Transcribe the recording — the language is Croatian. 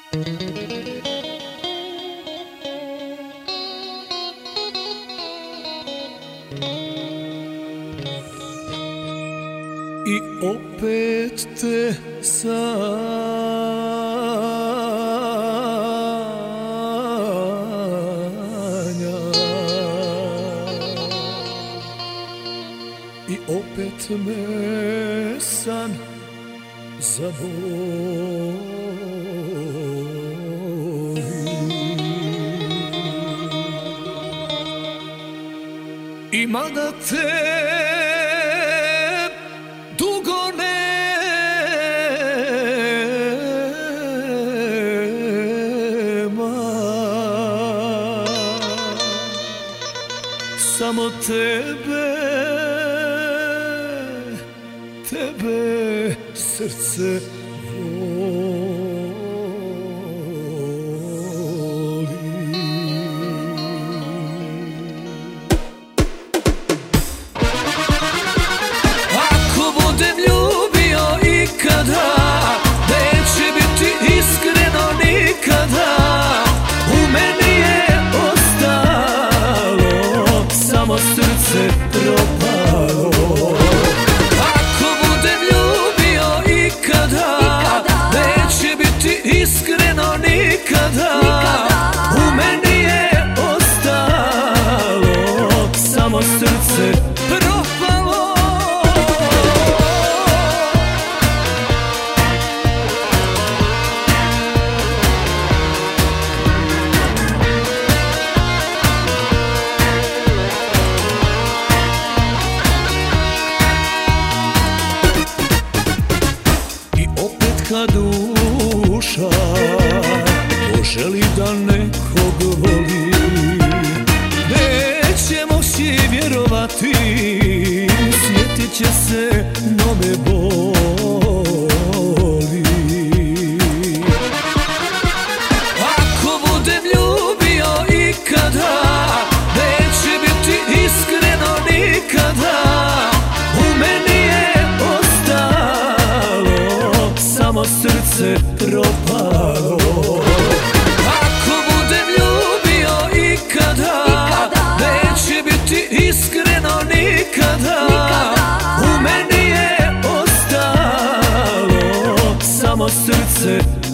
I opet te sanjam I opet me san zaboli I mada te dugo nema Samo tebe srce voli Ako budem ljubio ikada neće biti iskreno nikada U meni je ostalo samo srce propalo Iskreno nikada U meni je ostalo samo srce propalo I opet kad duša poželi da nekog voli neće moći vjerovati sjetit će se nove boli Ako budem ljubio ikada neće biti iskreno nikada U meni je ostalo samo srce propalo Ako budem ljubio ikada neće biti iskreno nikada U meni je ostalo samo srce